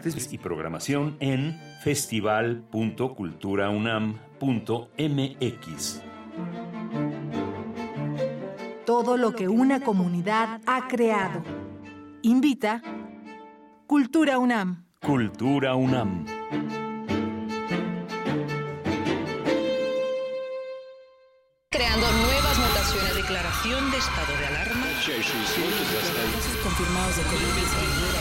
artes y programación en festival.culturaunam.mx. Todo lo que una comunidad ha creado. Invita Cultura UNAM. Cultura UNAM. Creando nuevas mutaciones. Declaración de estado de alarma. Casos confirmados de COVID-19.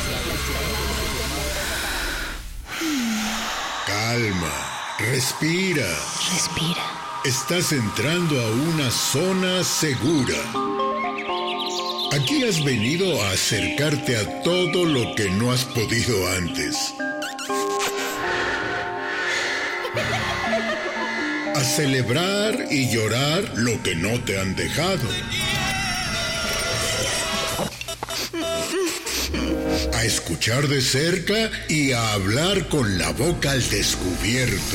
Calma. Respira. Respira. Estás entrando a una zona segura. Aquí has venido a acercarte a todo lo que no has podido antes. A celebrar y llorar lo que no te han dejado. A escuchar de cerca y a hablar con la boca al descubierto.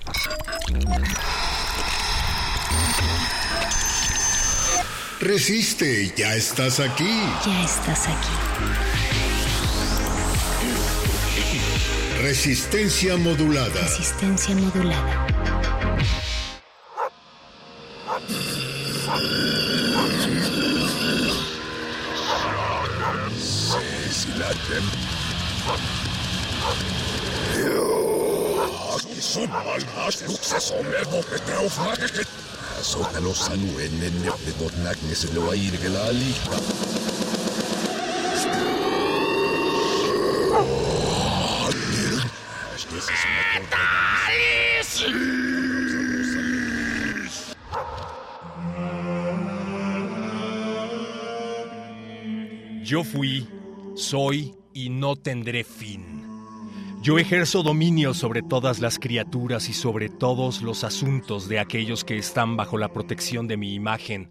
Resiste, ya estás aquí. Ya estás aquí. Resistencia modulada. Resistencia modulada. Sotalo sanuen en nepedotnak neselo airgela alika. Yo fui, soy y no tendré fin. Yo ejerzo dominio sobre todas las criaturas y sobre todos los asuntos de aquellos que están bajo la protección de mi imagen.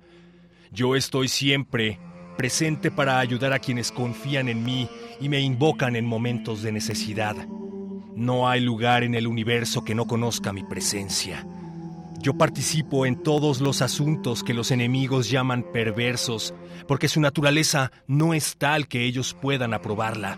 Yo estoy siempre presente para ayudar a quienes confían en mí y me invocan en momentos de necesidad. No hay lugar en el universo que no conozca mi presencia. Yo participo en todos los asuntos que los enemigos llaman perversos, porque su naturaleza no es tal que ellos puedan aprobarla.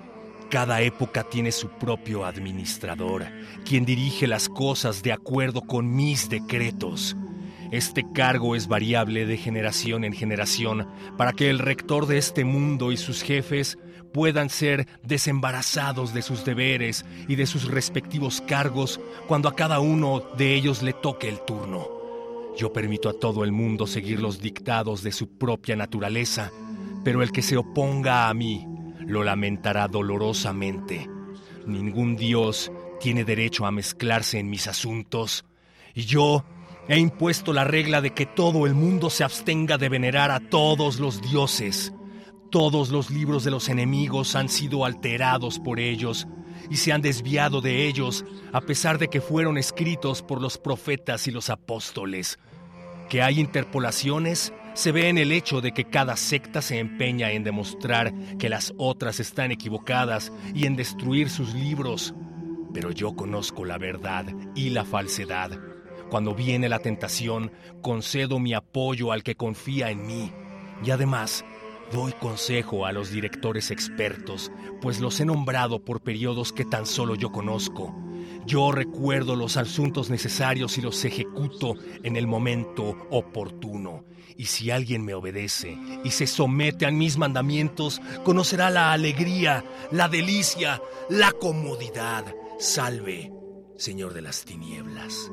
Cada época tiene su propio administrador, quien dirige las cosas de acuerdo con mis decretos. Este cargo es variable de generación en generación para que el rector de este mundo y sus jefes puedan ser desembarazados de sus deberes y de sus respectivos cargos cuando a cada uno de ellos le toque el turno. Yo permito a todo el mundo seguir los dictados de su propia naturaleza, pero el que se oponga a mí lo lamentará dolorosamente. Ningún dios tiene derecho a mezclarse en mis asuntos, y yo he impuesto la regla de que todo el mundo se abstenga de venerar a todos los dioses. Todos los libros de los enemigos han sido alterados por ellos y se han desviado de ellos, a pesar de que fueron escritos por los profetas y los apóstoles. Que hay interpolaciones se ve en el hecho de que cada secta se empeña en demostrar que las otras están equivocadas y en destruir sus libros. Pero yo conozco la verdad y la falsedad. Cuando viene la tentación, concedo mi apoyo al que confía en mí. Y además, doy consejo a los directores expertos, pues los he nombrado por periodos que tan solo yo conozco. Yo recuerdo los asuntos necesarios y los ejecuto en el momento oportuno. Y si alguien me obedece y se somete a mis mandamientos, conocerá la alegría, la delicia, la comodidad. Salve, Señor de las tinieblas.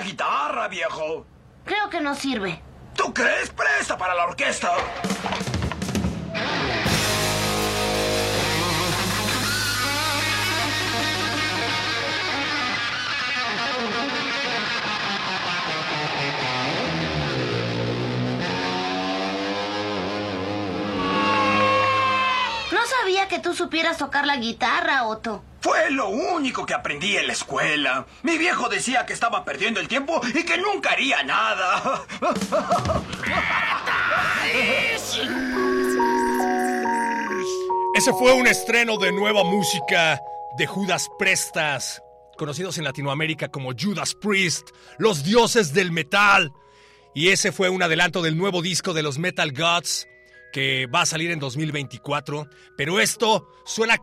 guitarra, viejo. Creo que no sirve. ¿Tú crees? Presta para la orquesta. No sabía que tú supieras tocar la guitarra, Otto. Fue lo único que aprendí en la escuela. Mi viejo decía que estaba perdiendo el tiempo y que nunca haría nada. Ese fue un estreno de nueva música de Judas Prestas, conocidos en Latinoamérica como Judas Priest, los dioses del metal. Y ese fue un adelanto del nuevo disco de los Metal Gods, que va a salir en 2024. Pero esto suena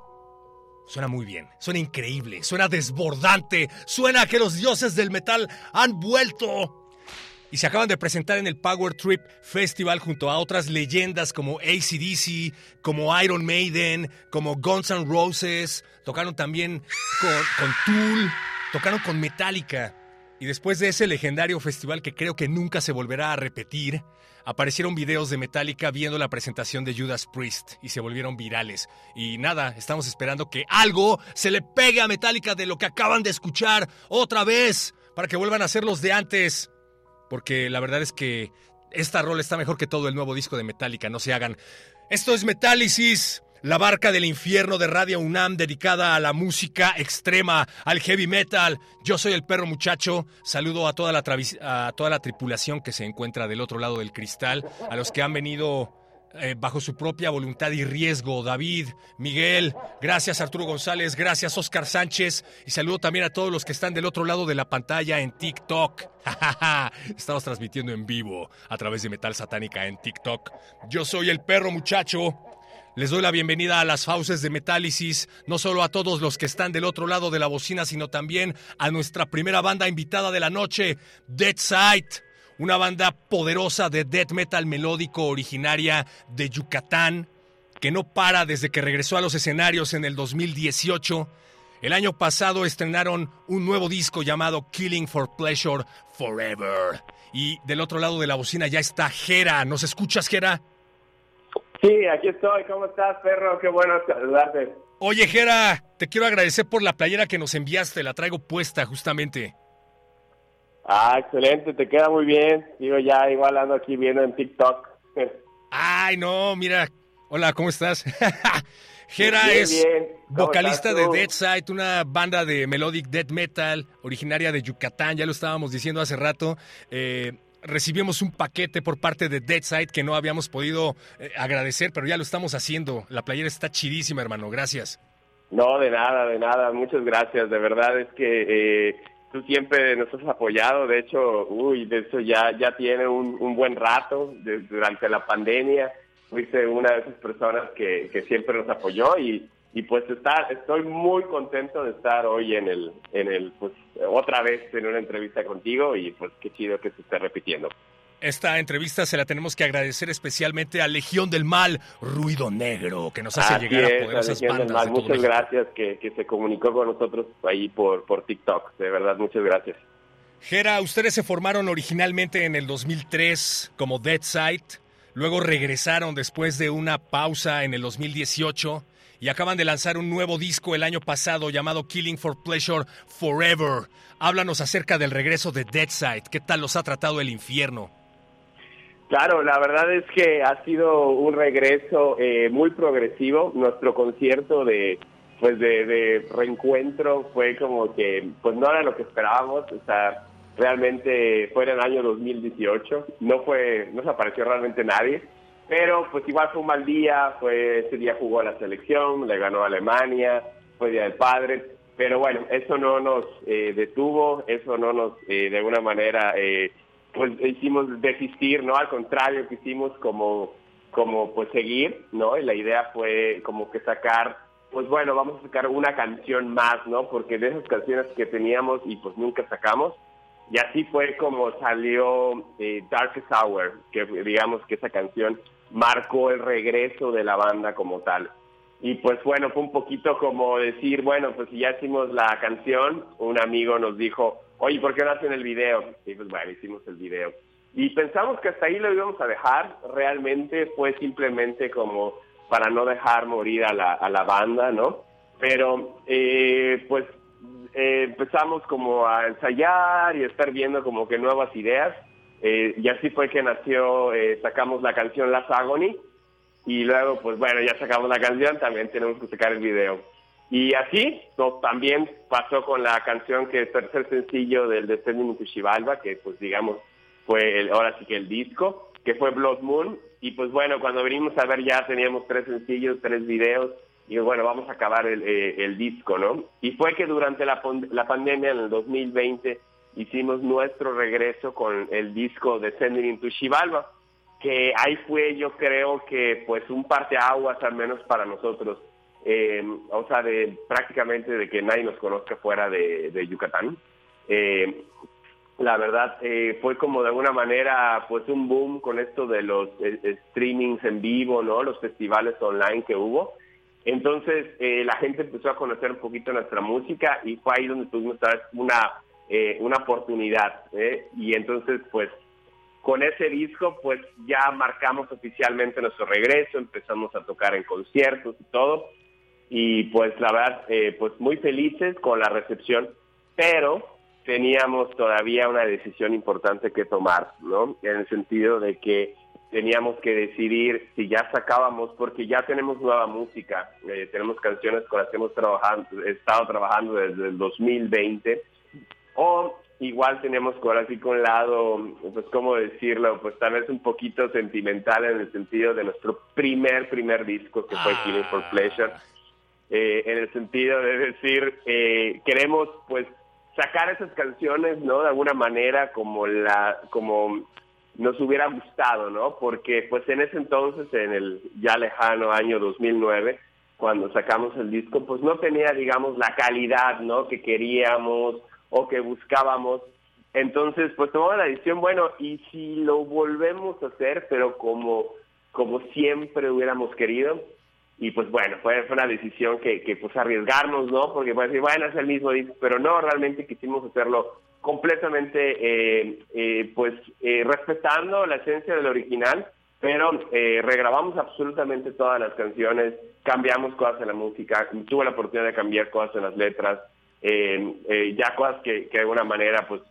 muy bien, suena increíble, suena desbordante, suena a que los dioses del metal han vuelto. Y se acaban de presentar en el Power Trip Festival junto a otras leyendas como AC/DC, como Iron Maiden, como Guns N' Roses. Tocaron también con Tool, tocaron con Metallica. Y después de ese legendario festival que creo que nunca se volverá a repetir, aparecieron videos de Metallica viendo la presentación de Judas Priest y se volvieron virales. Y nada, estamos esperando que algo se le pegue a Metallica de lo que acaban de escuchar otra vez, para que vuelvan a ser los de antes. Porque la verdad es que esta rola está mejor que todo el nuevo disco de Metallica, no se hagan. Esto es Metálisis, la barca del infierno de Radio UNAM, dedicada a la música extrema, al heavy metal. Yo soy el Perro Muchacho. Saludo a toda la tripulación que se encuentra del otro lado del cristal, a los que han venido bajo su propia voluntad y riesgo. David, Miguel, gracias Arturo González, gracias Oscar Sánchez, y saludo también a todos los que están del otro lado de la pantalla en TikTok. Estamos transmitiendo en vivo a través de Metal Satánica en TikTok. Yo soy el Perro Muchacho. Les doy la bienvenida a las fauces de Metálisis, no solo a todos los que están del otro lado de la bocina, sino también a nuestra primera banda invitada de la noche, Deadside, una banda poderosa de death metal melódico originaria de Yucatán, que no para desde que regresó a los escenarios en el 2018. El año pasado estrenaron un nuevo disco llamado Killing for Pleasure Forever. Y del otro lado de la bocina ya está Jera. ¿Nos escuchas, Jera? Sí, aquí estoy. ¿Cómo estás, perro? Qué bueno saludarte. Oye, Jera, te quiero agradecer por la playera que nos enviaste. La traigo puesta justamente. Ah, excelente. Te queda muy bien. Digo, ya igual ando aquí viendo en TikTok. Ay, no, mira. Hola, ¿cómo estás? Jera bien, es bien. vocalista de Deadside, una banda de melodic death metal originaria de Yucatán. Ya lo estábamos diciendo hace rato. Recibimos un paquete por parte de Deadside que no habíamos podido agradecer, pero ya lo estamos haciendo. La playera está chidísima, hermano. Gracias. No, de nada. Muchas gracias. De verdad es que tú siempre nos has apoyado. De hecho, ya tiene un buen rato durante la pandemia. Fuiste una de esas personas que siempre nos apoyó y pues estoy muy contento de estar hoy en el pues otra vez en una entrevista contigo y pues qué chido que se esté repitiendo. Esta entrevista se la tenemos que agradecer especialmente a Legión del Mal, Ruido Negro, que nos hace llegar a poderosas bandas de todo Muchas gracias que se comunicó con nosotros ahí por TikTok. De verdad, muchas gracias. Jera, ustedes se formaron originalmente en el 2003 como Deadside, luego regresaron después de una pausa en el 2018 y acaban de lanzar un nuevo disco el año pasado llamado Killing for Pleasure Forever. Háblanos acerca del regreso de Deadside. ¿Qué tal los ha tratado el infierno? Claro, la verdad es que ha sido un regreso muy progresivo. Nuestro concierto de reencuentro fue como que pues no era lo que esperábamos. O sea, realmente fue en el año 2018. No se apareció realmente nadie. Pero pues igual fue un mal día, ese día jugó la selección, le ganó a Alemania, fue Día del Padre, pero bueno, eso no nos detuvo, eso no nos de alguna manera pues hicimos desistir, ¿no? Al contrario, quisimos como pues seguir, ¿no? Y la idea fue como que sacar, pues bueno, vamos a sacar una canción más, ¿no? Porque de esas canciones que teníamos y pues nunca sacamos, y así fue como salió Darkest Hour, que digamos que esa canción marcó el regreso de la banda como tal. Y pues bueno, fue un poquito como decir, bueno, pues si ya hicimos la canción, un amigo nos dijo, oye, ¿por qué no hacen el video? Y pues bueno, hicimos el video. Y pensamos que hasta ahí lo íbamos a dejar. Realmente fue simplemente como para no dejar morir a la banda, ¿no? Pero pues empezamos como a ensayar y a estar viendo como que nuevas ideas. Y así fue que nació, sacamos la canción Last Agony. Y luego, pues bueno, ya sacamos la canción, también tenemos que sacar el video. Y así también pasó con la canción que es el tercer sencillo del Descending into Xibalba, que pues digamos fue ahora sí que el disco, que fue Blood Moon. Y pues bueno, cuando venimos a ver ya teníamos 3 sencillos, 3 videos, y bueno, vamos a acabar el disco, ¿no? Y fue que durante la pandemia, en el 2020, hicimos nuestro regreso con el disco Descending into Xibalba, que ahí fue, yo creo que pues un parteaguas al menos para nosotros, o sea, prácticamente de que nadie nos conozca fuera de Yucatán. La verdad, fue como de alguna manera pues un boom con esto de los streamings en vivo, ¿no? Los festivales online que hubo. Entonces la gente empezó a conocer un poquito nuestra música y fue ahí donde tuvimos una oportunidad, y entonces pues con ese disco pues ya marcamos oficialmente nuestro regreso, empezamos a tocar en conciertos y todo, y pues la verdad pues muy felices con la recepción, pero teníamos todavía una decisión importante que tomar, ¿no? En el sentido de que teníamos que decidir si ya sacábamos, porque ya tenemos nueva música, tenemos canciones con las que hemos estado trabajando desde el 2020, o igual tenemos ahora sí con un lado, pues cómo decirlo, pues tal vez un poquito sentimental en el sentido de nuestro primer disco, que fue Killing for Pleasure, en el sentido de decir, queremos pues sacar esas canciones, ¿no? De alguna manera como nos hubiera gustado, ¿no? Porque pues en ese entonces, en el ya lejano año 2009, cuando sacamos el disco, pues no tenía, digamos, la calidad, ¿no? Que queríamos o que buscábamos. Entonces, pues tomamos la decisión, bueno, y si lo volvemos a hacer, pero como siempre hubiéramos querido. Y pues bueno, fue una decisión que pues arriesgarnos, ¿no? Porque pues decir, bueno, es el mismo disco, pero no, realmente quisimos hacerlo completamente, respetando la esencia del original, pero regrabamos absolutamente todas las canciones, cambiamos cosas en la música, tuve la oportunidad de cambiar cosas en las letras, ya cosas que de alguna manera, pues,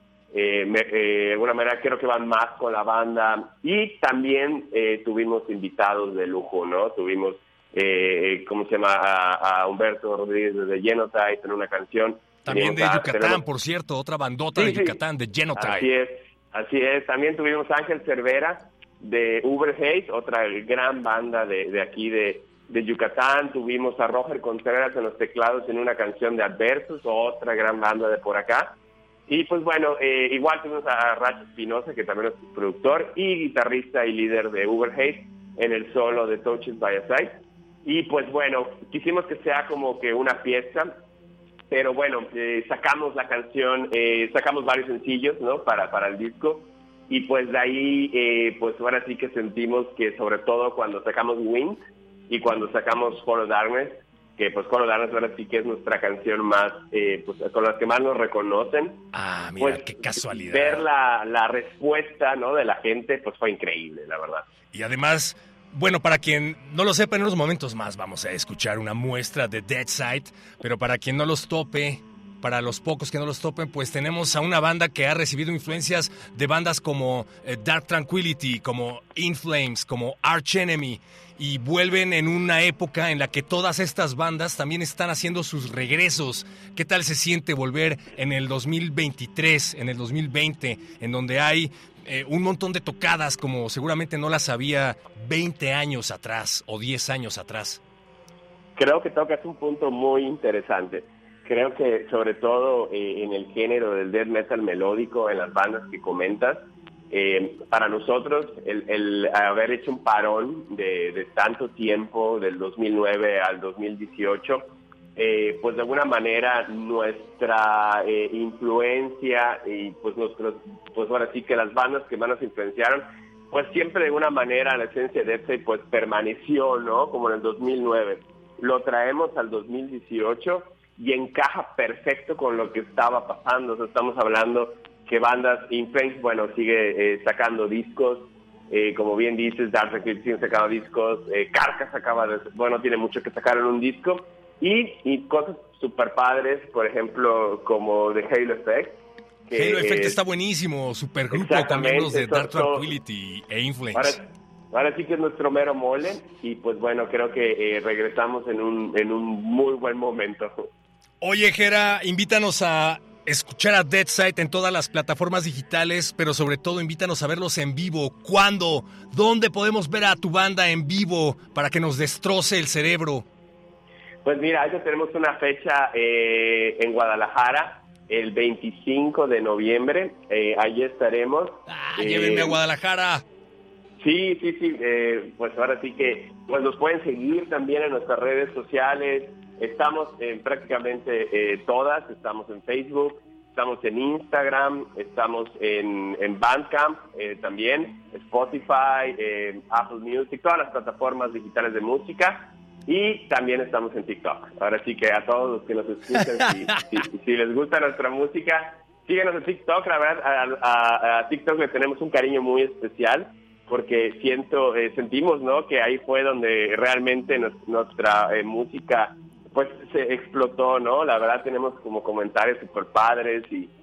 de alguna manera creo que van más con la banda, y también tuvimos invitados de lujo, ¿no? Tuvimos ¿cómo se llama? A Humberto Rodríguez de Genotype en una canción. También de Yucatán, por cierto, otra bandota de Yucatán, de Genotype. Así es. También tuvimos a Ángel Cervera de Uber Haze, otra gran banda de aquí de Yucatán. Tuvimos a Roger Contreras en los teclados en una canción de Adversus, otra gran banda de por acá. Y pues bueno, igual tuvimos a Racho Espinosa, que también es productor y guitarrista y líder de Uber Haze, en el solo de Touches by a Side. Y pues bueno, quisimos que sea como que una fiesta, pero bueno, sacamos la canción, sacamos varios sencillos, ¿no? Para el disco, y pues de ahí, pues ahora sí que sentimos que sobre todo cuando sacamos Wings y cuando sacamos Follow Darkness, que pues Follow Darkness ahora sí que es nuestra canción más, pues con las que más nos reconocen. Ah, mira, pues, qué casualidad. Ver la respuesta, ¿no? De la gente, pues fue increíble, la verdad. Y además, bueno, para quien no lo sepa, en unos momentos más vamos a escuchar una muestra de Dead Side, pero para quien no los tope, para los pocos que no los topen, pues tenemos a una banda que ha recibido influencias de bandas como Dark Tranquillity, como In Flames, como Arch Enemy, y vuelven en una época en la que todas estas bandas también están haciendo sus regresos. ¿Qué tal se siente volver en el 2023, en el 2020, en donde hay un montón de tocadas como seguramente no las había 20 años atrás o 10 años atrás? Creo que tocas un punto muy interesante. Creo que sobre todo en el género del death metal melódico, en las bandas que comentas, para nosotros el haber hecho un parón de tanto tiempo, del 2009 al 2018, pues de alguna manera nuestra influencia y pues pues ahora sí que las bandas que más nos influenciaron, pues siempre de alguna manera la esencia de Death pues permaneció, ¿no? Como en el 2009. Lo traemos al 2018 y encaja perfecto con lo que estaba pasando. O sea, estamos hablando que bandas, In Flames, bueno, sigue sacando discos, como bien dices, Dark Tranquillity sigue sacando discos, Carcass tiene mucho que sacar en un disco, y cosas super padres, por ejemplo, como The Halo Effect. Halo Effect está buenísimo, supergrupo con miembros de Dark Tranquillity e In Flames. Ahora sí que es nuestro mero mole, y pues bueno, creo que regresamos en un muy buen momento. Oye, Jera, invítanos a escuchar a Deadside en todas las plataformas digitales, pero sobre todo invítanos a verlos en vivo. ¿Cuándo? ¿Dónde podemos ver a tu banda en vivo para que nos destroce el cerebro? Pues mira, ya tenemos una fecha en Guadalajara, el 25 de noviembre. Allí estaremos. Llévenme a Guadalajara. Sí. Pues ahora sí que pues nos pueden seguir también en nuestras redes sociales. Estamos en prácticamente todas. Estamos en Facebook, estamos en Instagram, estamos en Bandcamp también, Spotify, Apple Music, todas las plataformas digitales de música. Y también estamos en TikTok. Ahora sí que a todos los que nos escuchan, si les gusta nuestra música, síguenos en TikTok. La verdad, a TikTok le tenemos un cariño muy especial, porque sentimos, ¿no?, que ahí fue donde realmente nuestra música pues se explotó, ¿no? La verdad tenemos como comentarios super padres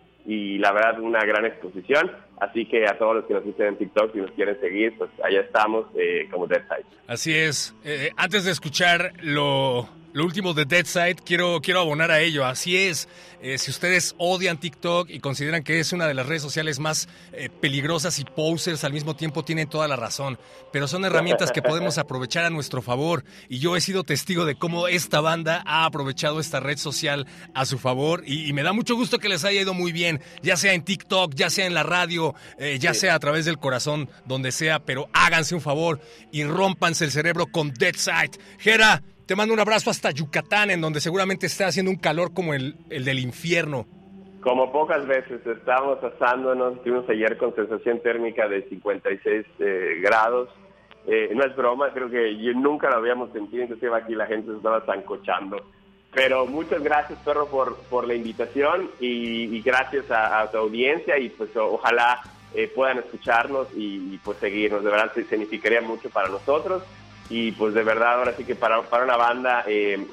y la verdad una gran exposición. Así que a todos los que nos siguen en TikTok, si nos quieren seguir, pues allá estamos como Deadside. Así es. Antes de escuchar lo último de Deadside, quiero abonar a ello. Así es. Si ustedes odian TikTok y consideran que es una de las redes sociales más peligrosas y posers al mismo tiempo, tienen toda la razón. Pero son herramientas que podemos aprovechar a nuestro favor. Y yo he sido testigo de cómo esta banda ha aprovechado esta red social a su favor. Y me da mucho gusto que les haya ido muy bien, ya sea en TikTok, ya sea en la radio, ya sea a través del corazón, donde sea. Pero háganse un favor y rómpanse el cerebro con Deadside. Jera, te mando un abrazo hasta Yucatán, en donde seguramente está haciendo un calor como el del infierno. Como pocas veces, estamos asándonos. Estuvimos ayer con sensación térmica de 56 grados. No es broma, creo que nunca lo habíamos sentido, inclusive aquí la gente se estaba zancochando. Pero muchas gracias, Perro, por la invitación y gracias a tu audiencia, y pues ojalá puedan escucharnos y pues seguirnos. De verdad significaría mucho para nosotros. Y pues de verdad, ahora sí que para una banda,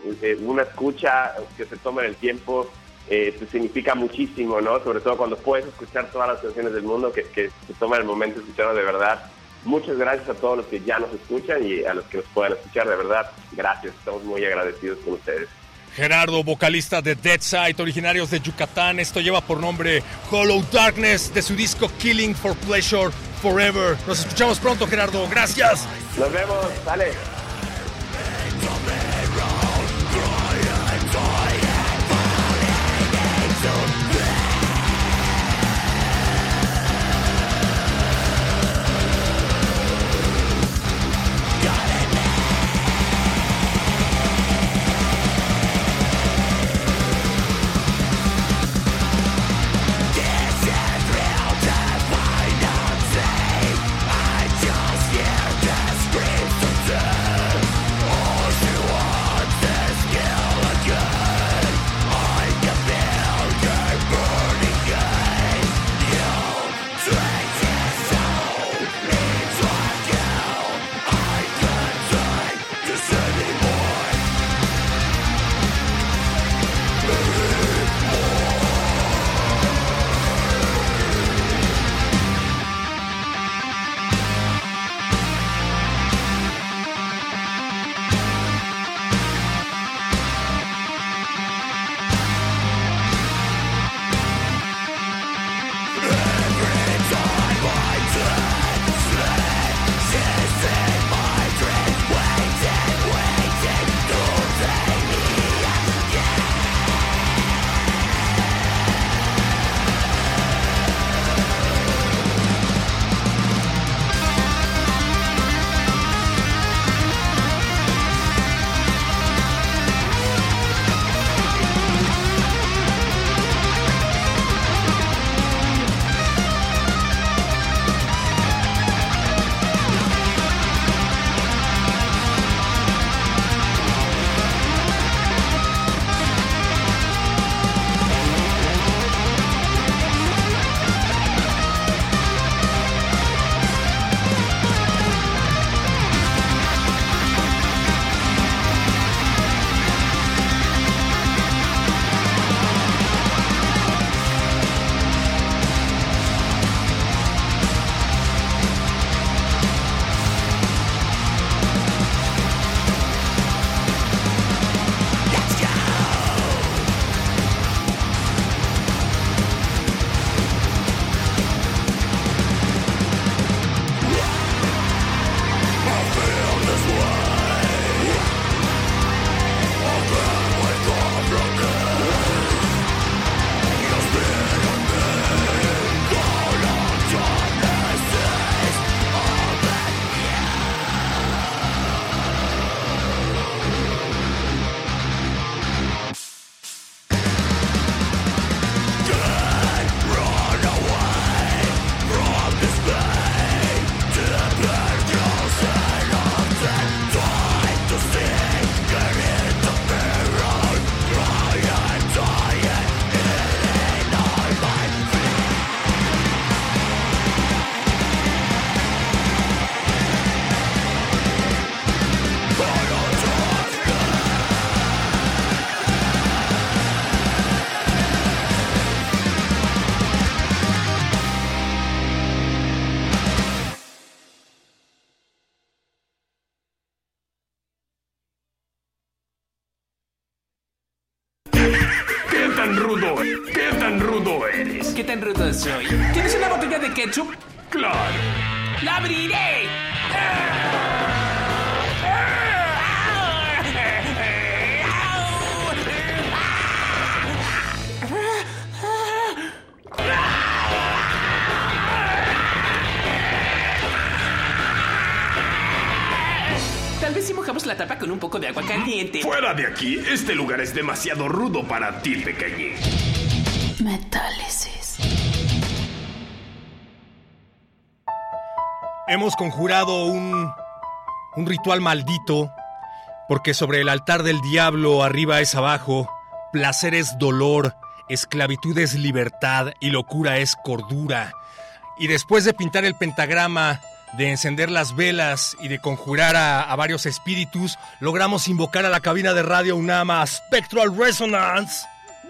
una escucha que se tome el tiempo pues significa muchísimo, ¿no? Sobre todo cuando puedes escuchar todas las canciones del mundo, que se toman el momento de escucharlo de verdad. Muchas gracias a todos los que ya nos escuchan y a los que nos puedan escuchar, de verdad, gracias. Estamos muy agradecidos con ustedes. Gerardo, vocalista de Deadside, originarios de Yucatán. Esto lleva por nombre Hollow Darkness, de su disco Killing for Pleasure Forever. Nos escuchamos pronto, Gerardo. Gracias. Nos vemos. Dale. Just hear the screams of death. All you tan rudo? ¿Qué tan rudo eres? ¿Qué tan rudo soy? ¿Tienes una botella de ketchup? ¡Claro! ¡La abriré! Tal vez si mojamos la tapa con un poco de agua caliente. ¡Fuera de aquí! Este lugar es demasiado rudo para ti, pequeñín. Metálisis. Hemos conjurado un ritual maldito, porque sobre el altar del diablo arriba es abajo, placer es dolor, esclavitud es libertad y locura es cordura. Y después de pintar el pentagrama, de encender las velas y de conjurar a varios espíritus, logramos invocar a la cabina de Radio UNAM a Spectral Resonance,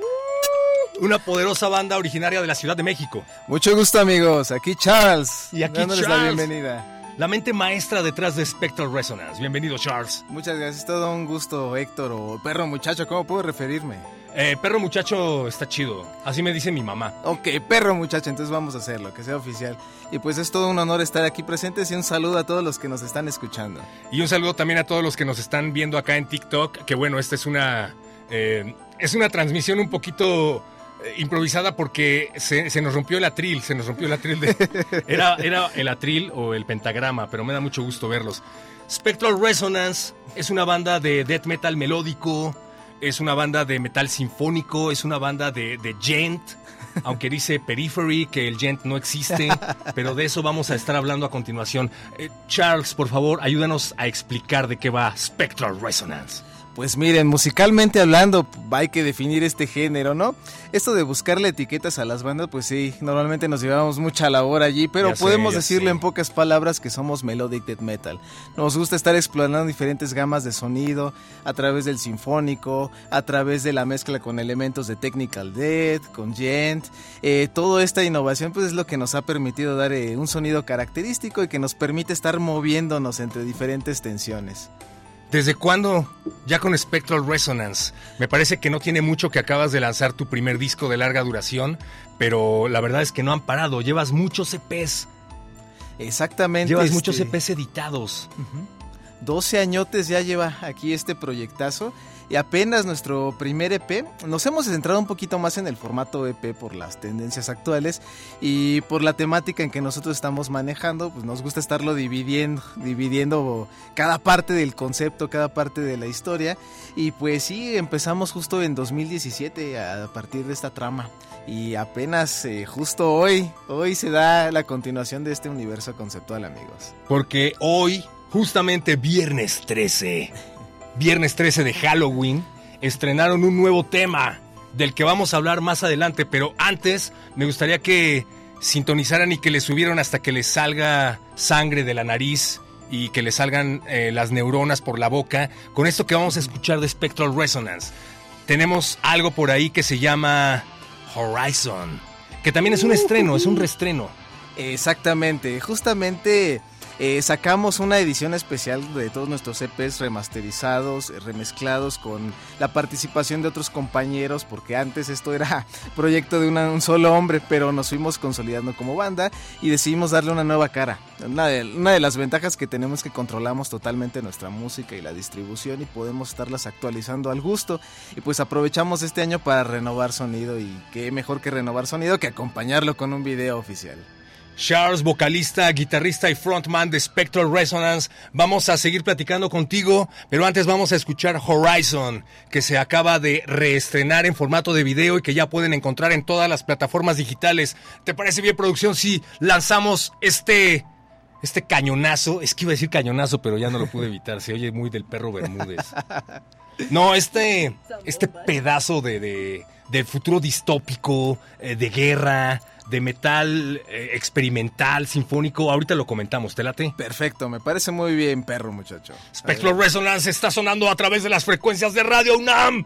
una poderosa banda originaria de la Ciudad de México. Mucho gusto, amigos. Aquí Charles. Y aquí dándoles Charles, la bienvenida. La mente maestra detrás de Spectral Resonance. Bienvenido, Charles. Muchas gracias. Todo un gusto, Héctor, o perro muchacho. ¿Cómo puedo referirme? Perro muchacho está chido. Así me dice mi mamá. Ok, perro muchacho. Entonces vamos a hacerlo, que sea oficial. Y pues es todo un honor estar aquí presentes y un saludo a todos los que nos están escuchando. Y un saludo también a todos los que nos están viendo acá en TikTok. Que bueno, esta es una transmisión un poquito improvisada porque se nos rompió el atril. Era el atril o el pentagrama, pero me da mucho gusto verlos. Spectral Resonance es una banda de death metal melódico, es una banda de metal sinfónico, es una banda de djent, aunque dice Periphery, que el djent no existe, pero de eso vamos a estar hablando a continuación. Charles, por favor, ayúdanos a explicar de qué va Spectral Resonance. Pues miren, musicalmente hablando, hay que definir este género, ¿no? Esto de buscarle etiquetas a las bandas, pues sí, normalmente nos llevamos mucha labor allí, pero podemos decirle en pocas palabras que somos melodic death metal. Nos gusta estar explorando diferentes gamas de sonido, a través del sinfónico, a través de la mezcla con elementos de technical death, con djent. Toda esta innovación pues es lo que nos ha permitido dar un sonido característico y que nos permite estar moviéndonos entre diferentes tensiones. ¿Desde cuándo ya con Spectral Resonance? Me parece que no tiene mucho que acabas de lanzar tu primer disco de larga duración, pero la verdad es que no han parado. Llevas muchos EPs. Exactamente. Llevas muchos EPs editados. 12 añotes ya lleva aquí este proyectazo. Y apenas nuestro primer EP, nos hemos centrado un poquito más en el formato EP por las tendencias actuales y por la temática en que nosotros estamos manejando, pues nos gusta estarlo dividiendo cada parte del concepto, cada parte de la historia. Y pues sí, empezamos justo en 2017 a partir de esta trama. Y apenas justo hoy se da la continuación de este universo conceptual, amigos. Porque hoy, justamente viernes 13 de Halloween, estrenaron un nuevo tema del que vamos a hablar más adelante, pero antes me gustaría que sintonizaran y que les subieran hasta que les salga sangre de la nariz y que les salgan las neuronas por la boca con esto que vamos a escuchar de Spectral Resonance. Tenemos algo por ahí que se llama Horizon, que también es un estreno, es un reestreno. Exactamente, justamente sacamos una edición especial de todos nuestros EPs remasterizados, remezclados con la participación de otros compañeros, porque antes esto era proyecto de un solo hombre, pero nos fuimos consolidando como banda y decidimos darle una nueva cara. Una de las ventajas que tenemos es que controlamos totalmente nuestra música y la distribución y podemos estarlas actualizando al gusto, y pues aprovechamos este año para renovar sonido, y qué mejor que renovar sonido que acompañarlo con un video oficial. Charles, vocalista, guitarrista y frontman de Spectral Resonance, vamos a seguir platicando contigo, pero antes vamos a escuchar Horizon, que se acaba de reestrenar en formato de video y que ya pueden encontrar en todas las plataformas digitales. ¿Te parece bien, producción, si lanzamos este cañonazo? Es que iba a decir cañonazo, pero ya no lo pude evitar, se oye muy del perro Bermúdez. No, este pedazo de futuro distópico, de guerra, de metal experimental, sinfónico, ahorita lo comentamos, ¿te late? Perfecto, me parece muy bien, perro muchacho. Spectral Resonance está sonando a través de las frecuencias de Radio UNAM.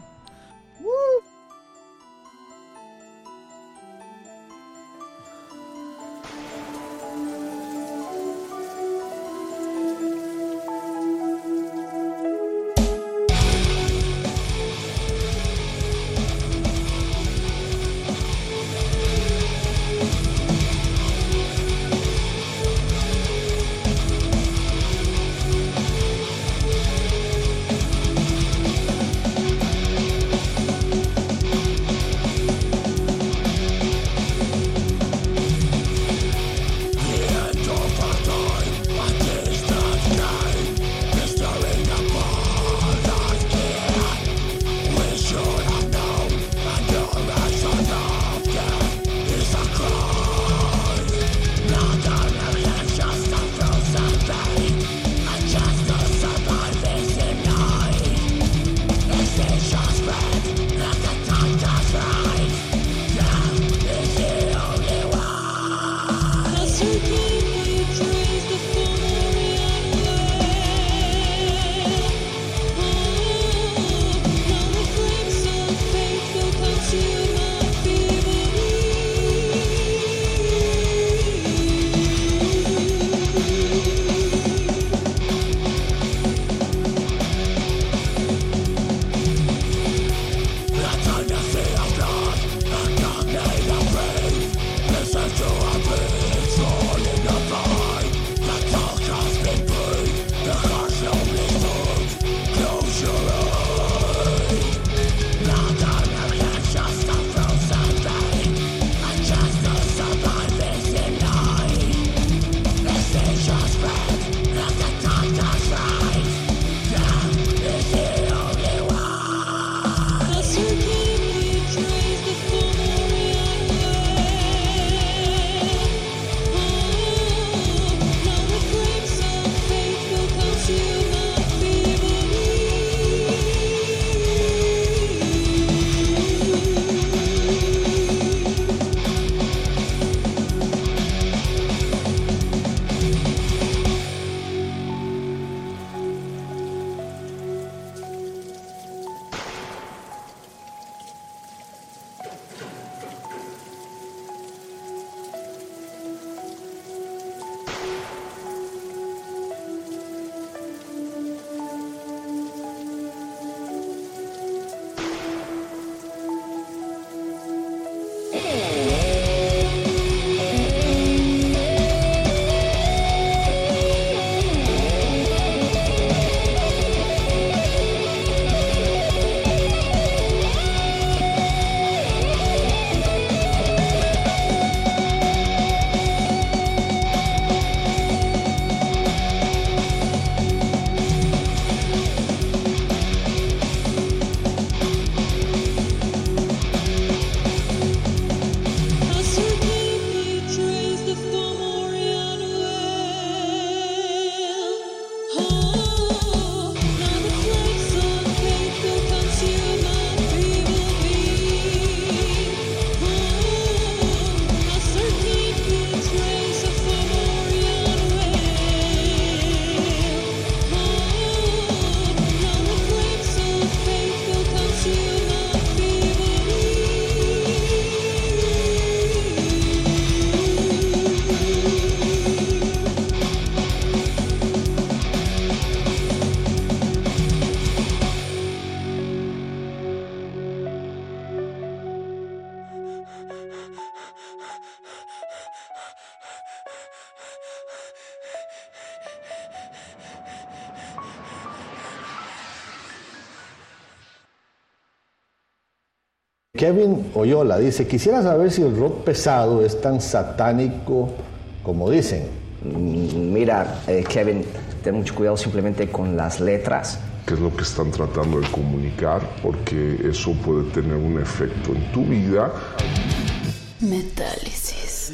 Kevin Oyola dice, quisiera saber si el rock pesado es tan satánico como dicen. Mira, Kevin, ten mucho cuidado simplemente con las letras. ¿Qué es lo que están tratando de comunicar? Porque eso puede tener un efecto en tu vida. Metálisis.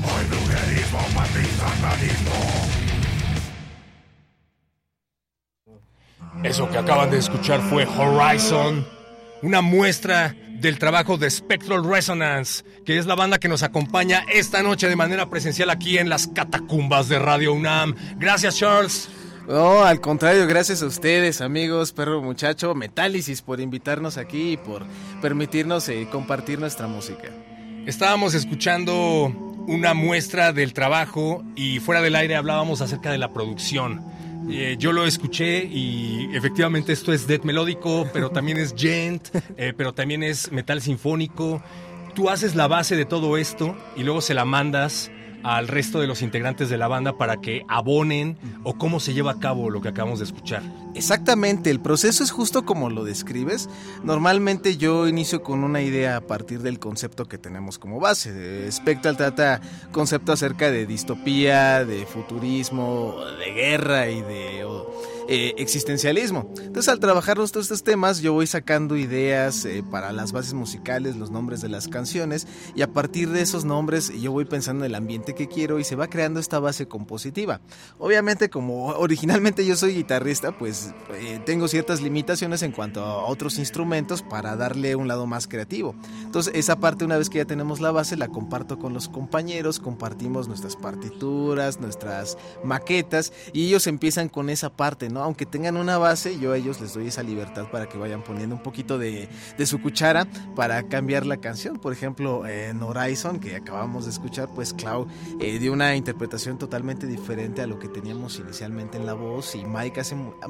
Eso que acaban de escuchar fue Horizon, una muestra del trabajo de Spectral Resonance, que es la banda que nos acompaña esta noche de manera presencial aquí en las catacumbas de Radio UNAM. Gracias, Charles. No, al contrario, gracias a ustedes, amigos, perro muchacho, Metálisis, por invitarnos aquí y por permitirnos compartir nuestra música. Estábamos escuchando una muestra del trabajo y fuera del aire hablábamos acerca de la producción. Yo lo escuché y efectivamente esto es death melódico, pero también es gent, pero también es metal sinfónico. Tú haces la base de todo esto y luego se la mandas al resto de los integrantes de la banda para que abonen, o cómo se lleva a cabo lo que acabamos de escuchar. Exactamente, el proceso es justo como lo describes. Normalmente yo inicio con una idea a partir del concepto que tenemos como base. Spectral trata concepto acerca de distopía, de futurismo, de guerra y de existencialismo. Entonces, al trabajar todos estos temas, yo voy sacando ideas para las bases musicales, los nombres de las canciones, y a partir de esos nombres yo voy pensando en el ambiente que quiero y se va creando esta base compositiva. Obviamente, como originalmente yo soy guitarrista, pues tengo ciertas limitaciones en cuanto a otros instrumentos para darle un lado más creativo. Entonces, esa parte, una vez que ya tenemos la base, la comparto con los compañeros, compartimos nuestras partituras, nuestras maquetas, y ellos empiezan con esa parte, ¿no? Aunque tengan una base, yo a ellos les doy esa libertad para que vayan poniendo un poquito de su cuchara para cambiar la canción. Por ejemplo, en Horizon, que acabamos de escuchar, pues Clau dio una interpretación totalmente diferente a lo que teníamos inicialmente en la voz, y Mike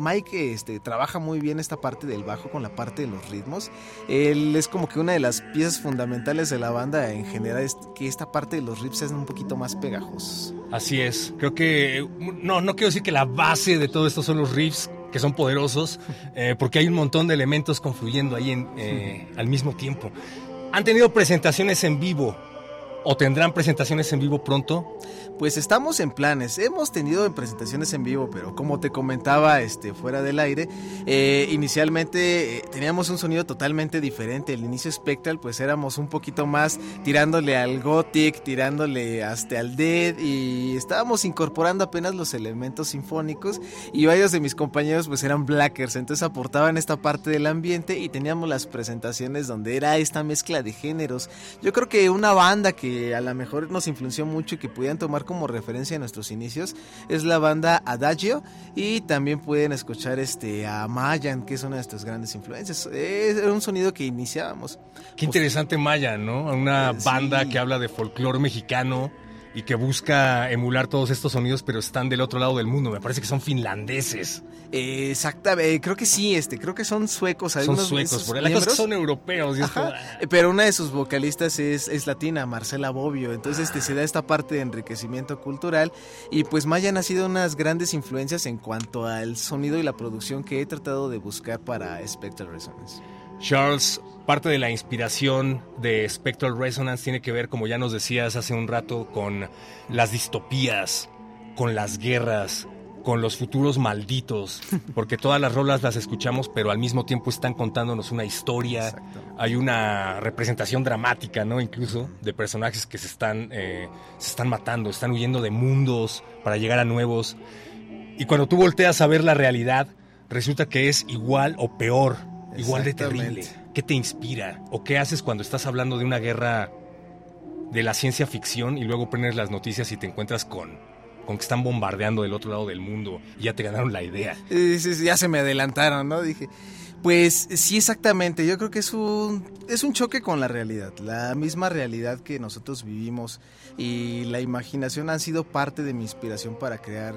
trabaja muy bien esta parte del bajo con la parte de los ritmos. Él es como que una de las piezas fundamentales de la banda en general, es que esta parte de los riffs es un poquito más pegajosos. Así es, creo que no quiero decir que la base de todo esto son los riffs, que son poderosos, porque hay un montón de elementos confluyendo ahí al mismo tiempo. ¿Han tenido presentaciones en vivo o tendrán presentaciones en vivo pronto? Pues estamos en planes, hemos tenido presentaciones en vivo, pero como te comentaba fuera del aire, inicialmente teníamos un sonido totalmente diferente. El inicio Spectral, pues éramos un poquito más tirándole al gothic, tirándole hasta al death, y estábamos incorporando apenas los elementos sinfónicos, y varios de mis compañeros pues eran blackers, entonces aportaban esta parte del ambiente, y teníamos las presentaciones donde era esta mezcla de géneros. Yo creo que una banda que a lo mejor nos influenció mucho y que pudieran tomar como referencia a nuestros inicios es la banda Adagio, y también pueden escuchar a Mayan, que es una de nuestras grandes influencias. Es un sonido que iniciábamos. Qué interesante Mayan, ¿no? Una banda que habla de folclore mexicano y que busca emular todos estos sonidos, pero están del otro lado del mundo. Me parece que son finlandeses. Exactamente, creo que sí, creo que son suecos. Son suecos, porque la cosa son europeos. Pero una de sus vocalistas es latina, Marcela Bobbio. Entonces se da esta parte de enriquecimiento cultural, y pues Mayan ha sido unas grandes influencias en cuanto al sonido y la producción que he tratado de buscar para Spectral Resonance. Charles, parte de la inspiración de Spectral Resonance tiene que ver, como ya nos decías hace un rato, con las distopías, con las guerras, con los futuros malditos, porque todas las rolas las escuchamos, pero al mismo tiempo están contándonos una historia. Exacto. Hay una representación dramática, ¿no? Incluso de personajes que se están matando, están huyendo de mundos para llegar a nuevos. Y cuando tú volteas a ver la realidad, resulta que es igual o peor, igual de terrible. ¿Qué te inspira? ¿O qué haces cuando estás hablando de una guerra de la ciencia ficción y luego pones las noticias y te encuentras con que están bombardeando del otro lado del mundo y ya te ganaron la idea? Sí, ya se me adelantaron, ¿no? Dije, pues sí, exactamente. Yo creo que es un choque con la realidad. La misma realidad que nosotros vivimos y la imaginación han sido parte de mi inspiración para crear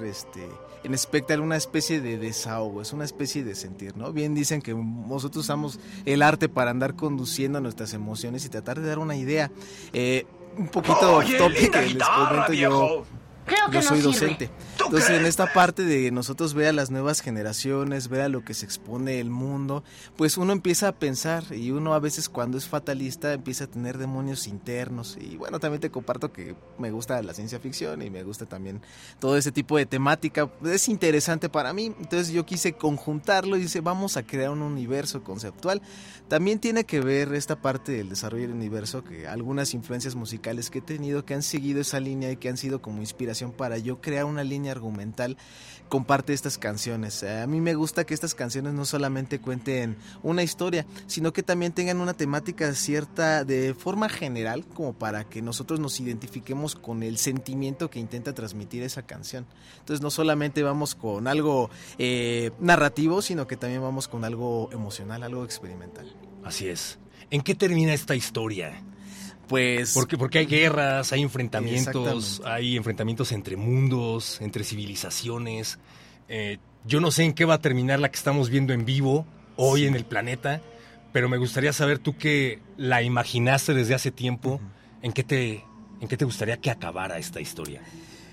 en Spectral una especie de desahogo, es una especie de sentir, ¿no? Bien dicen que nosotros usamos el arte para andar conduciendo nuestras emociones y tratar de dar una idea. Un poquito off topic, que les comento, yo soy docente. Entonces, en esta parte de nosotros ver a las nuevas generaciones, ver a lo que se expone el mundo, pues uno empieza a pensar, y uno a veces cuando es fatalista empieza a tener demonios internos. Y bueno, también te comparto que me gusta la ciencia ficción y me gusta también todo ese tipo de temática. Es interesante para mí, entonces yo quise conjuntarlo y dice, vamos a crear un universo conceptual. También tiene que ver esta parte del desarrollo del universo, que algunas influencias musicales que he tenido que han seguido esa línea y que han sido como inspiración para yo crear una línea argumental con parte de estas canciones. A mí me gusta que estas canciones no solamente cuenten una historia, sino que también tengan una temática cierta de forma general, como para que nosotros nos identifiquemos con el sentimiento que intenta transmitir esa canción. Entonces no solamente vamos con algo narrativo, sino que también vamos con algo emocional, algo experimental. Así es. ¿En qué termina esta historia? Pues... Porque hay guerras, hay enfrentamientos entre mundos, entre civilizaciones. Yo no sé en qué va a terminar la que estamos viendo en vivo hoy en el planeta, pero me gustaría saber, tú que la imaginaste desde hace tiempo, ¿en qué te gustaría que acabara esta historia?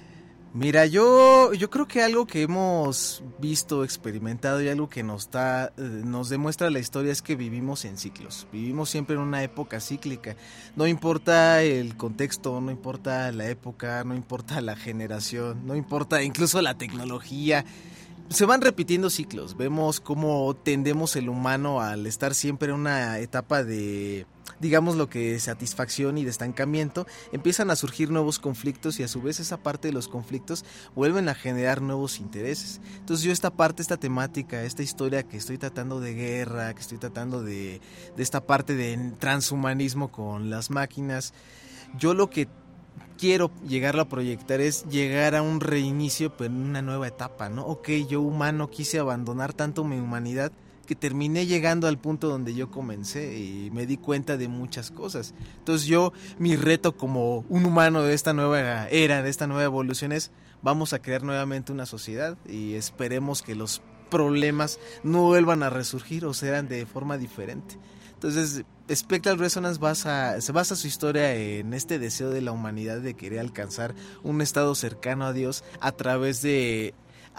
Mira, yo creo que algo que hemos visto, experimentado y algo que nos demuestra la historia es que vivimos en ciclos. Vivimos siempre en una época cíclica. No importa el contexto, no importa la época, no importa la generación, no importa incluso la tecnología. Se van repitiendo ciclos. Vemos cómo tendemos el humano al estar siempre en una etapa de, digamos, lo que es satisfacción y de estancamiento. Empiezan a surgir nuevos conflictos y a su vez esa parte de los conflictos vuelven a generar nuevos intereses. Entonces yo esta temática, esta historia que estoy tratando de guerra, que estoy tratando de esta parte de transhumanismo con las máquinas, yo lo que quiero llegar a proyectar es llegar a un reinicio, pero en una nueva etapa, ¿no? Ok, yo humano quise abandonar tanto mi humanidad que terminé llegando al punto donde yo comencé y me di cuenta de muchas cosas. Entonces mi reto como un humano de esta nueva era, de esta nueva evolución es, vamos a crear nuevamente una sociedad y esperemos que los problemas no vuelvan a resurgir o sean de forma diferente. Entonces, Spectral Resonance se basa su historia en este deseo de la humanidad de querer alcanzar un estado cercano a Dios a través de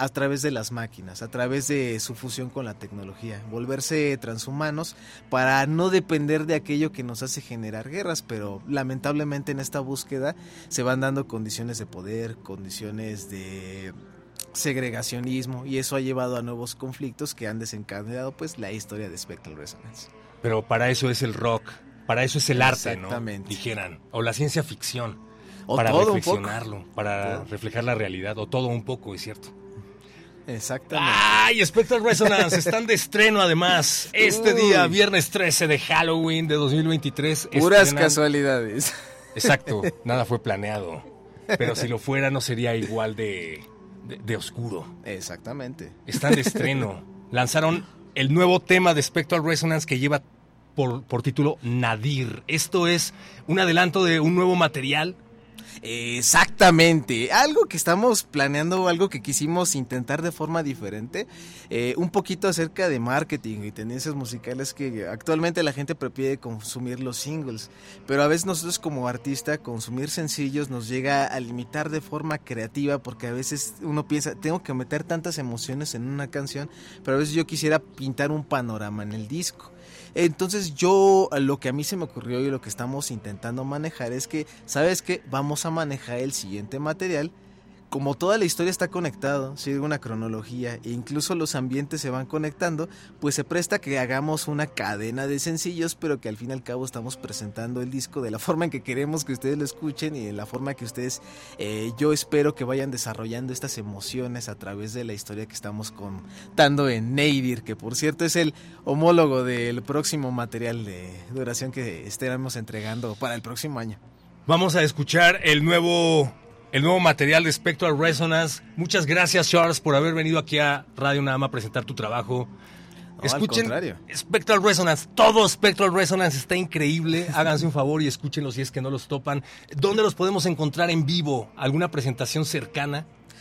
las máquinas, a través de su fusión con la tecnología, volverse transhumanos para no depender de aquello que nos hace generar guerras, pero lamentablemente en esta búsqueda se van dando condiciones de poder, condiciones de segregacionismo, y eso ha llevado a nuevos conflictos que han desencadenado pues la historia de Spectral Resonance. Pero para eso es el rock, para eso es el arte, ¿no? Dijeran. O la ciencia ficción, o para todo reflexionarlo, un poco. para reflejar la realidad, o todo un poco, es cierto. Exactamente. ¡Ay! Spectral Resonance están de estreno además. Este día, viernes 13 de Halloween de 2023. Puras casualidades. Exacto, nada fue planeado. Pero si lo fuera no sería igual de oscuro. Exactamente. Están de estreno. Lanzaron el nuevo tema de Spectral Resonance que lleva por título Nadir. Esto es un adelanto de un nuevo material. Exactamente, algo que estamos planeando, algo que quisimos intentar de forma diferente, un poquito acerca de marketing y tendencias musicales, que actualmente la gente prefiere consumir los singles, pero a veces nosotros como artista consumir sencillos nos llega a limitar de forma creativa, porque a veces uno piensa, tengo que meter tantas emociones en una canción, pero a veces yo quisiera pintar un panorama en el disco. Entonces lo que a mí se me ocurrió y lo que estamos intentando manejar es que, ¿sabes qué? Vamos a manejar el siguiente material. Como toda la historia está conectada, sigue una cronología e incluso los ambientes se van conectando, pues se presta que hagamos una cadena de sencillos, pero que al fin y al cabo estamos presentando el disco de la forma en que queremos que ustedes lo escuchen y de la forma que ustedes, yo espero que vayan desarrollando estas emociones a través de la historia que estamos contando en Nadir, que por cierto es el homólogo del próximo material de duración que estaremos entregando para el próximo año. Vamos a escuchar el nuevo material de Spectral Resonance. Muchas gracias, Charles, por haber venido aquí a Radio UNAM a presentar tu trabajo. No, escuchen Spectral Resonance, todo Spectral Resonance está increíble. Háganse un favor y escúchenlo si es que no los topan. ¿Dónde los podemos encontrar en vivo? ¿Alguna presentación cercana?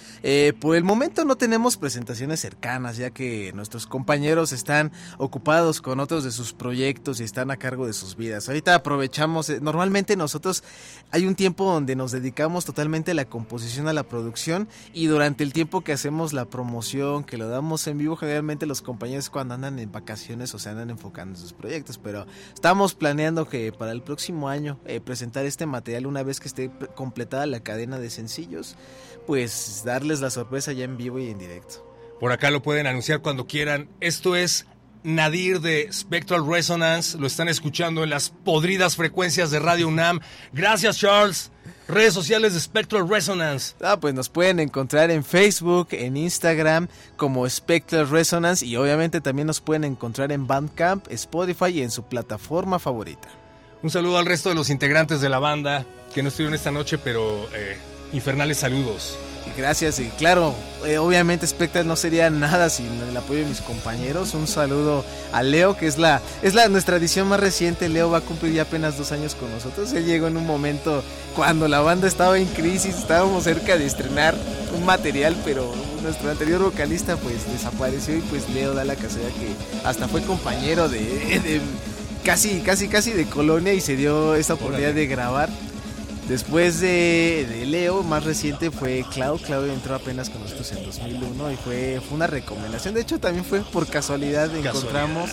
Por el momento no tenemos presentaciones cercanas, ya que nuestros compañeros están ocupados con otros de sus proyectos y están a cargo de sus vidas. Ahorita aprovechamos, normalmente nosotros hay un tiempo donde nos dedicamos totalmente a la composición, a la producción, y durante el tiempo que hacemos la promoción, que lo damos en vivo, generalmente los compañeros cuando andan en vacaciones o se andan enfocando en sus proyectos, pero estamos planeando que para el próximo año presentar este material una vez que esté completada la cadena de sencillos, pues darles la sorpresa ya en vivo y en directo. Por acá lo pueden anunciar cuando quieran. Esto es Nadir de Spectral Resonance. Lo están escuchando en las podridas frecuencias de Radio UNAM. Gracias, Charles. Redes sociales de Spectral Resonance. Pues nos pueden encontrar en Facebook, en Instagram como Spectral Resonance, y obviamente también nos pueden encontrar en Bandcamp, Spotify y en su plataforma favorita. Un saludo al resto de los integrantes de la banda que no estuvieron esta noche, pero infernales saludos. Gracias, y claro, obviamente Spectral no sería nada sin el apoyo de mis compañeros. Un saludo a Leo, que es nuestra edición más reciente. Leo va a cumplir ya apenas 2 años con nosotros. Él llegó en un momento cuando la banda estaba en crisis, estábamos cerca de estrenar un material, pero nuestro anterior vocalista pues desapareció, y pues Leo da la casualidad que hasta fue compañero de casi de Colonia, y se dio esta oportunidad de grabar. Después de Leo, más reciente fue Clau. Clau entró apenas con nosotros en 2001 y fue una recomendación. De hecho, también fue por casualidad. Encontramos,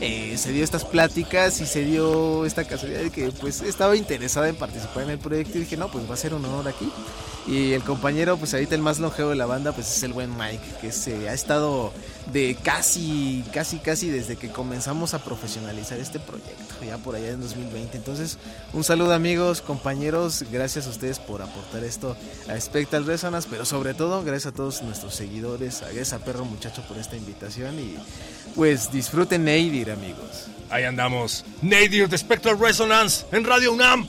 se dio estas pláticas y se dio esta casualidad de que pues estaba interesada en participar en el proyecto, y dije, no, pues va a ser un honor aquí. Y el compañero, pues ahorita el más longevo de la banda, pues es el buen Mike, que ha estado de casi desde que comenzamos a profesionalizar este proyecto, ya por allá en 2020. Entonces, un saludo, amigos, compañeros, gracias a ustedes por aportar esto a Spectral Resonance, pero sobre todo gracias a todos nuestros seguidores, gracias a Perro Muchacho por esta invitación, y pues disfruten Nadir, amigos. Ahí andamos, Nadir de Spectral Resonance en Radio UNAM.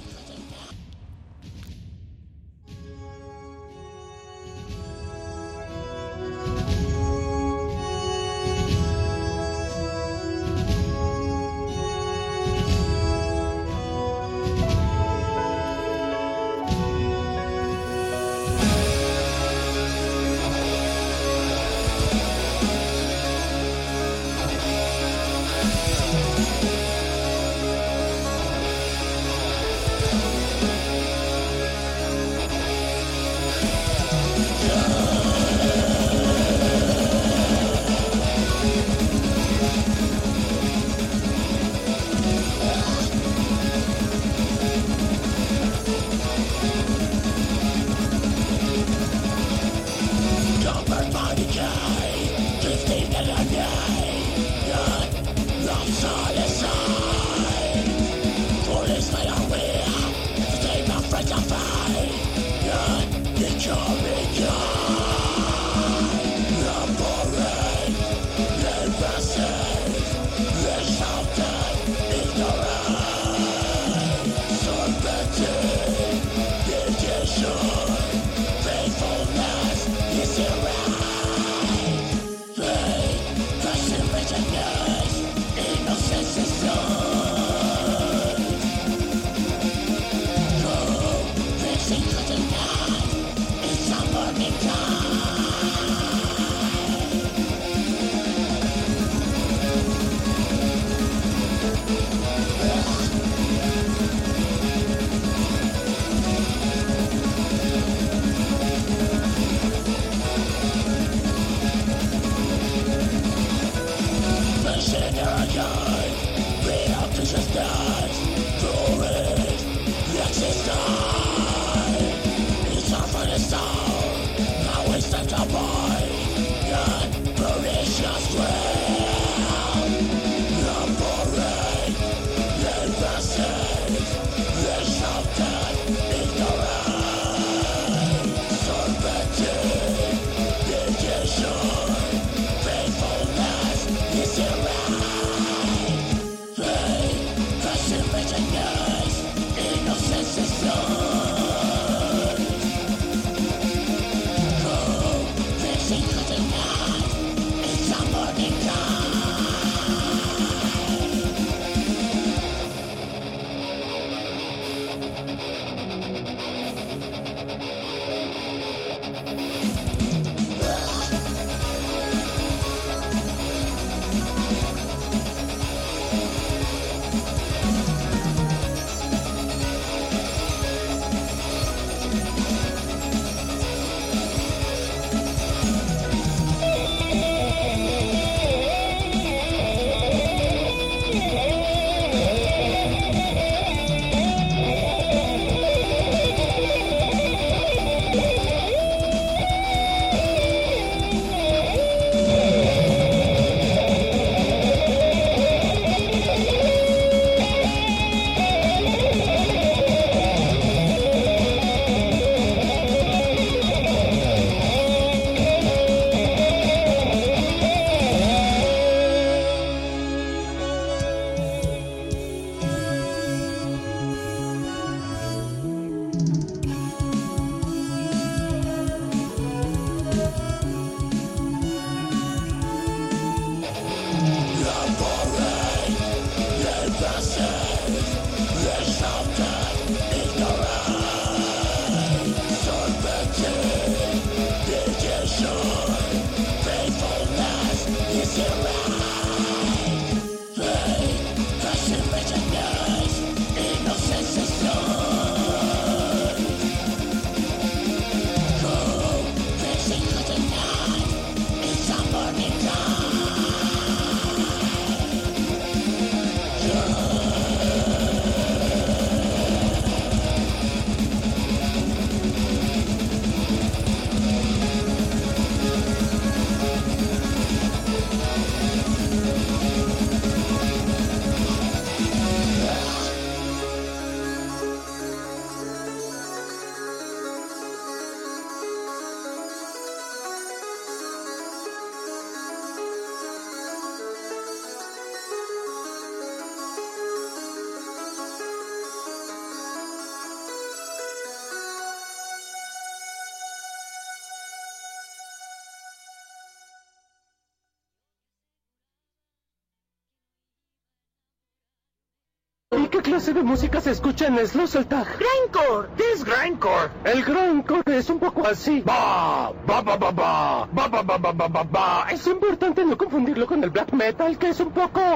¿Qué clase de música se escucha en Slosseltag? ¡Grindcore! ¿Qué es Grindcore? El grindcore es un poco así. Ba, ba, ba, ba, ba, ba, ba, ba, ba, ba, ba, ba. Es importante no confundirlo con el black metal, que es un poco...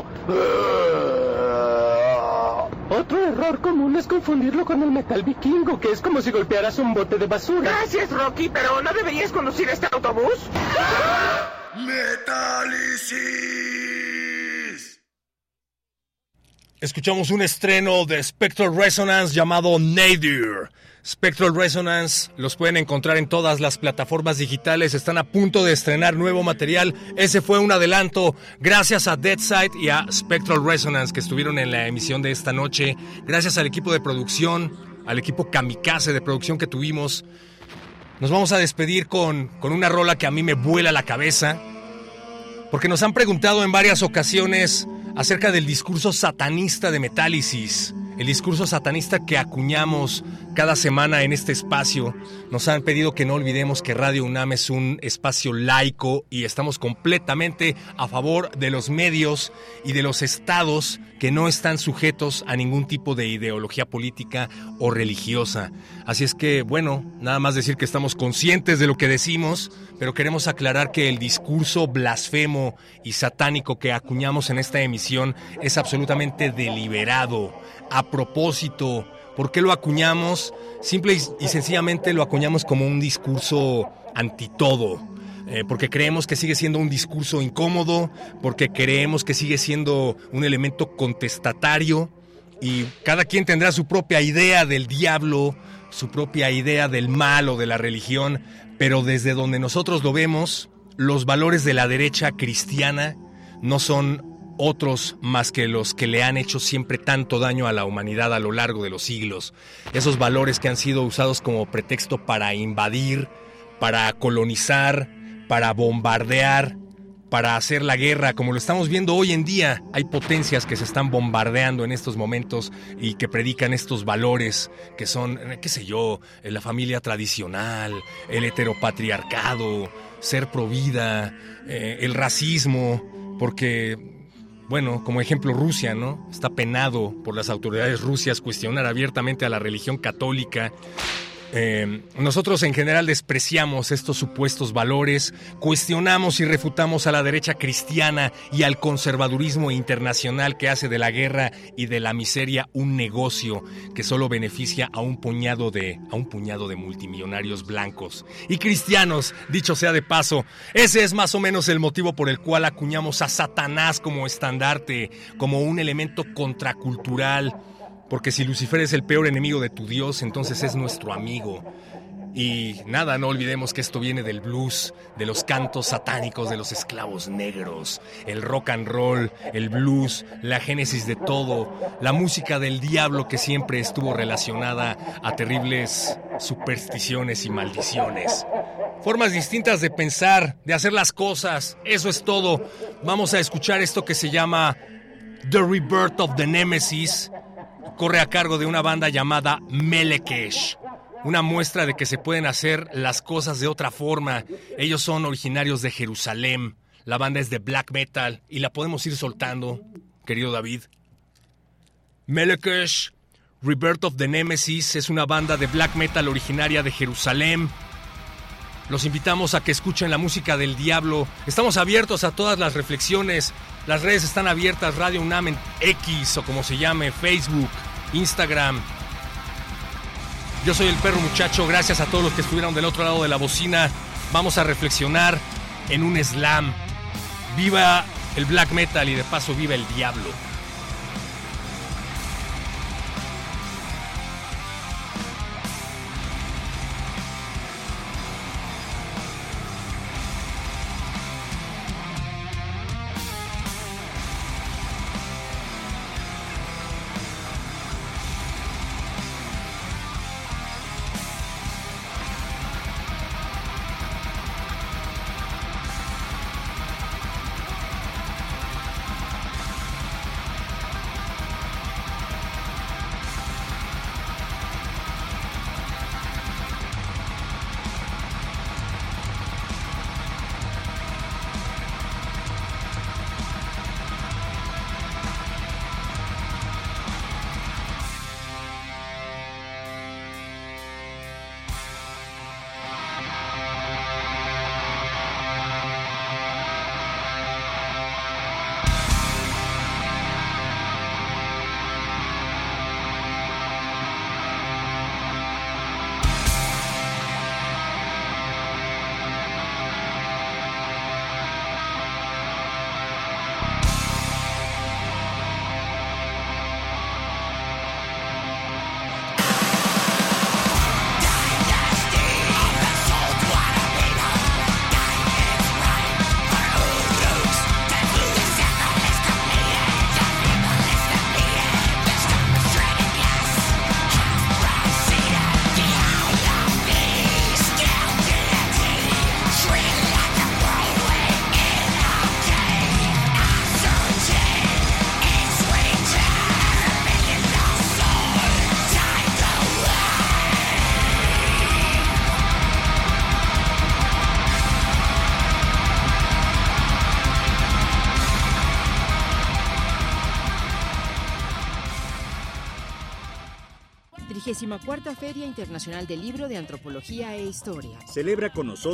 Otro error común es confundirlo con el metal vikingo, que es como si golpearas un bote de basura. Gracias, Rocky, pero ¿no deberías conducir este autobús? ¡Metálisis! Escuchamos un estreno de Spectral Resonance llamado Nadir. Spectral Resonance los pueden encontrar en todas las plataformas digitales. Están a punto de estrenar nuevo material. Ese fue un adelanto gracias a Deadside y a Spectral Resonance que estuvieron en la emisión de esta noche. Gracias al equipo de producción, al equipo kamikaze de producción que tuvimos. Nos vamos a despedir con una rola que a mí me vuela la cabeza, porque nos han preguntado en varias ocasiones acerca del discurso satanista de Metálisis. El discurso satanista que acuñamos cada semana en este espacio. Nos han pedido que no olvidemos que Radio UNAM es un espacio laico y estamos completamente a favor de los medios y de los estados que no están sujetos a ningún tipo de ideología política o religiosa. Así es que, bueno, nada más decir que estamos conscientes de lo que decimos, pero queremos aclarar que el discurso blasfemo y satánico que acuñamos en esta emisión es absolutamente deliberado, a propósito. ¿Por qué lo acuñamos? Simple y sencillamente lo acuñamos como un discurso antitodo. Porque creemos que sigue siendo un discurso incómodo, porque creemos que sigue siendo un elemento contestatario y cada quien tendrá su propia idea del diablo, su propia idea del mal o de la religión, pero desde donde nosotros lo vemos, los valores de la derecha cristiana no son otros más que los que le han hecho siempre tanto daño a la humanidad a lo largo de los siglos. Esos valores que han sido usados como pretexto para invadir, para colonizar, para bombardear, para hacer la guerra, como lo estamos viendo hoy en día. Hay potencias que se están bombardeando en estos momentos y que predican estos valores que son, qué sé yo, la familia tradicional, el heteropatriarcado, ser provida, el racismo, porque... Bueno, como ejemplo Rusia, ¿no? Está penado por las autoridades rusias cuestionar abiertamente a la religión católica. Nosotros en general despreciamos estos supuestos valores, cuestionamos y refutamos a la derecha cristiana y al conservadurismo internacional que hace de la guerra y de la miseria un negocio que solo beneficia a un puñado de multimillonarios blancos y cristianos, dicho sea de paso. Ese es más o menos el motivo por el cual acuñamos a Satanás como estandarte, como un elemento contracultural. Porque si Lucifer es el peor enemigo de tu Dios, entonces es nuestro amigo. Y nada, no olvidemos que esto viene del blues, de los cantos satánicos de los esclavos negros, el rock and roll, el blues, la génesis de todo, la música del diablo que siempre estuvo relacionada a terribles supersticiones y maldiciones. Formas distintas de pensar, de hacer las cosas, eso es todo. Vamos a escuchar esto que se llama The Rebirth of the Nemesis. Corre a cargo de una banda llamada Melekesh, una muestra de que se pueden hacer las cosas de otra forma. Ellos son originarios de Jerusalén, la banda es de black metal y la podemos ir soltando, querido David. Melekesh, Rebirth of the Nemesis, es una banda de black metal originaria de Jerusalén. Los invitamos a que escuchen la música del diablo. Estamos abiertos a todas las reflexiones. Las redes están abiertas, Radio UNAM en X o como se llame, Facebook, Instagram. Yo soy el Perro Muchacho, gracias a todos los que estuvieron del otro lado de la bocina. Vamos a reflexionar en un slam. Viva el black metal y de paso viva el diablo. 34ª Feria Internacional del Libro de Antropología e Historia. Celebra con nosotros